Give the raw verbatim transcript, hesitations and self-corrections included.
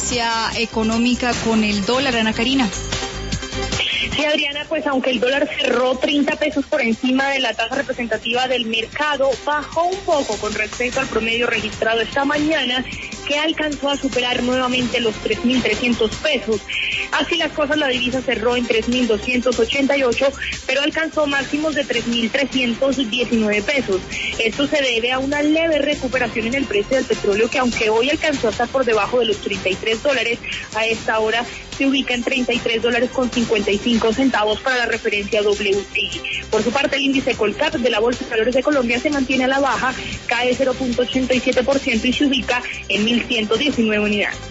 noticia económica con el dólar, Ana Karina. Sí, Adriana, pues aunque el dólar cerró treinta pesos por encima de la tasa representativa del mercado, bajó un poco con respecto al promedio registrado esta mañana, que alcanzó a superar nuevamente los tres mil trescientos pesos. Así las cosas, la divisa cerró en tres mil doscientos ochenta y ocho, pero alcanzó máximos de tres mil trescientos diecinueve pesos. Esto se debe a una leve recuperación en el precio del petróleo, que aunque hoy alcanzó a estar por debajo de los treinta y tres dólares, a esta hora se ubica en treinta y tres dólares con cincuenta y cinco centavos para la referencia W T I. Por su parte, el índice Colcap de la Bolsa de Valores de Colombia se mantiene a la baja, cae cero punto ochenta y siete por ciento y se ubica en mil ciento diecinueve unidades.